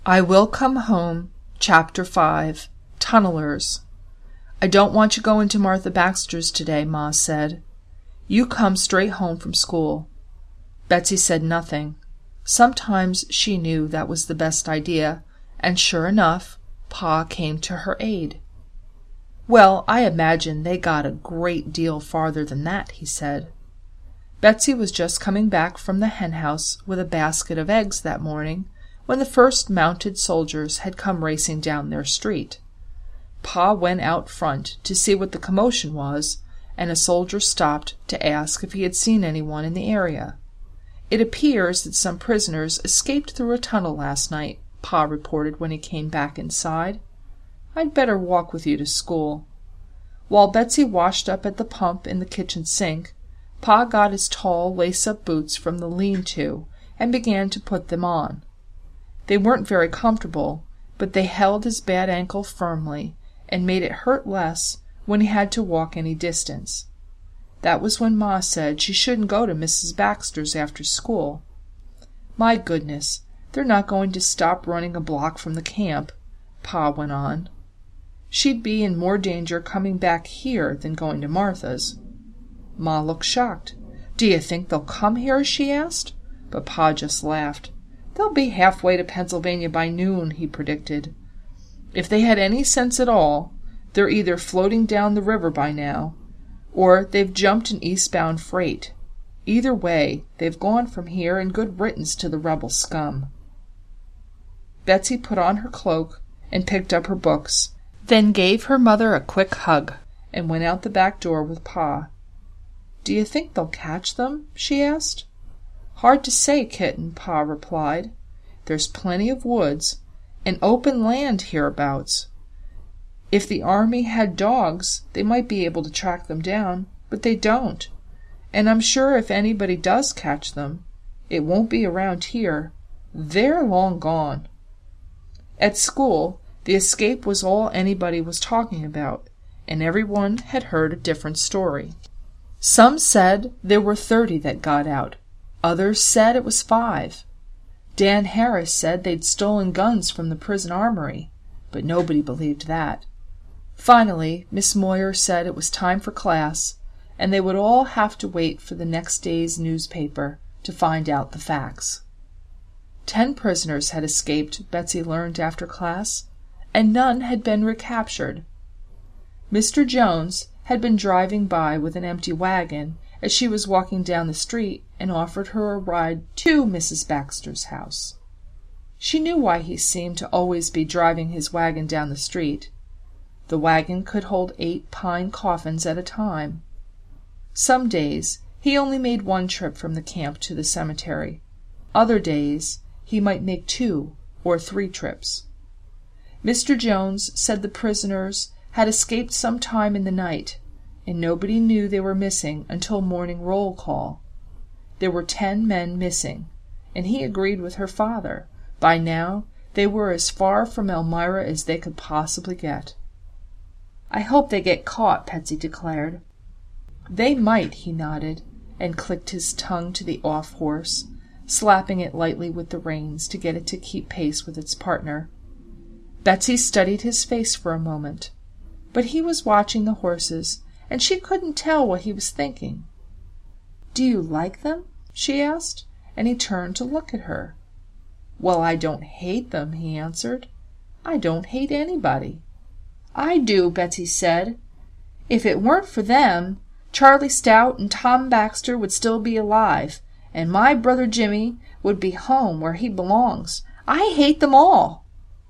I Will Come Home, Chapter 5, Tunnelers. I don't want you going to Martha Baxter's today, Ma said. You come straight home from school. Betsy said nothing. Sometimes she knew that was the best idea, and sure enough, Pa came to her aid. Well, I imagine they got a great deal farther than that, he said. Betsy was just coming back from the henhouse with a basket of eggs that morning, when the first mounted soldiers had come racing down their street. Pa went out front to see what the commotion was, and a soldier stopped to ask if he had seen anyone in the area. It appears that some prisoners escaped through a tunnel last night, Pa reported when he came back inside. I'd better walk with you to school. While Betsy washed up at the pump in the kitchen sink, Pa got his tall lace-up boots from the lean-to and began to put them on. They weren't very comfortable, but they held his bad ankle firmly and made it hurt less when he had to walk any distance. That was when Ma said she shouldn't go to Mrs. Baxter's after school. My goodness, they're not going to stop running a block from the camp, Pa went on. She'd be in more danger coming back here than going to Martha's. Ma looked shocked. Do you think they'll come here? She asked. But Pa just laughed. They'll be halfway to Pennsylvania by noon, he predicted. If they had any sense at all, they're either floating down the river by now, or they've jumped an eastbound freight. Either way, they've gone from here and good riddance to the rebel scum. Betsy put on her cloak and picked up her books, then gave her mother a quick hug, and went out the back door with Pa. Do you think they'll catch them? She asked. Hard to say, kitten, Pa replied. There's plenty of woods and open land hereabouts. If the army had dogs, they might be able to track them down, but they don't. And I'm sure if anybody does catch them, it won't be around here. They're long gone. At school, the escape was all anybody was talking about, and everyone had heard a different story. Some said there were 30 that got out. Others said it was 5. Dan Harris said they'd stolen guns from the prison armory, but nobody believed that. Finally, Miss Moyer said it was time for class, and they would all have to wait for the next day's newspaper to find out the facts. 10 prisoners had escaped, Betsy learned after class, and none had been recaptured. Mr. Jones had been driving by with an empty wagon as she was walking down the street and offered her a ride to Mrs. Baxter's house. She knew why he seemed to always be driving his wagon down the street. The wagon could hold 8 pine coffins at a time. Some days he only made 1 trip from the camp to the cemetery. Other days he might make 2 or 3 trips. Mr. Jones said the prisoners had escaped some time in the night, and nobody knew they were missing until morning roll call. There were 10 men missing, and he agreed with her father. By now they were as far from Elmira as they could possibly get. I hope they get caught, Betsy declared. They might, he nodded, and clicked his tongue to the off horse, slapping it lightly with the reins to get it to keep pace with its partner. Betsy studied his face for a moment, but he was watching the horses, and she couldn't tell what he was thinking. Do you like them? She asked, and he turned to look at her. Well, I don't hate them, he answered. I don't hate anybody. I do, Betsy said. If it weren't for them, Charlie Stout and Tom Baxter would still be alive, and my brother Jimmy would be home where he belongs. I hate them all.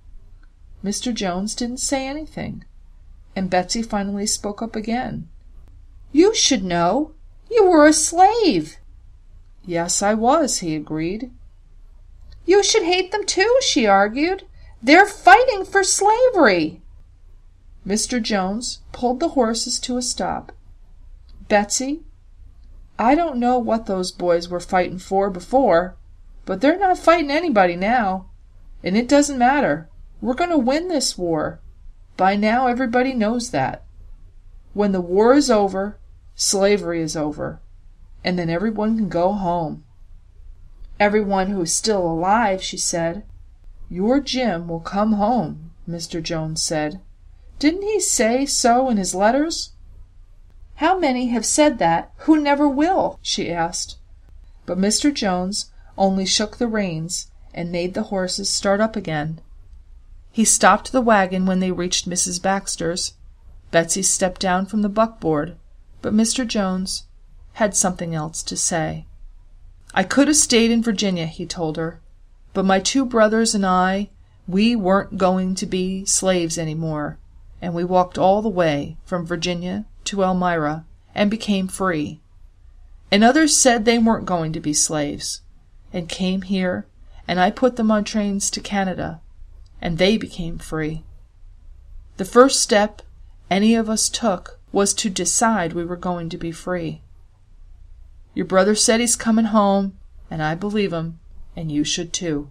Mr. Jones didn't say anything, and Betsy finally spoke up again. You should know. You were a slave. Yes, I was, he agreed. You should hate them too, she argued. They're fighting for slavery. Mr. Jones pulled the horses to a stop. Betsy, I don't know what those boys were fighting for before, but they're not fighting anybody now. And it doesn't matter. We're going to win this war. By now everybody knows that. When the war is over, slavery is over, and then everyone can go home. Everyone who is still alive, she said. "Your Jim will come home," Mr. Jones said. "Didn't he say so in his letters?" "How many have said that who never will?" she asked. But Mr. Jones only shook the reins and made the horses start up again. He stopped the wagon when they reached Mrs. Baxter's. Betsy stepped down from the buckboard, but Mr. Jones had something else to say. "I could have stayed in Virginia," he told her, "but my 2 brothers and I, we weren't going to be slaves any more, and we walked all the way from Virginia to Elmira and became free. And others said they weren't going to be slaves, and came here, and I put them on trains to Canada, and they became free. The first step any of us took was to decide we were going to be free. Your brother said he's coming home, and I believe him, and you should too."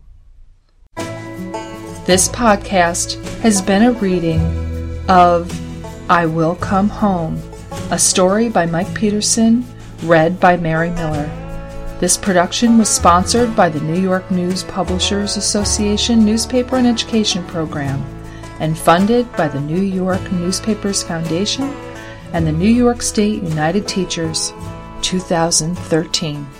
This podcast has been a reading of I Will Come Home, a story by Mike Peterson, read by Mary Miller. This production was sponsored by the New York News Publishers Association Newspaper and Education Program and funded by the New York Newspapers Foundation and the New York State United Teachers, 2013.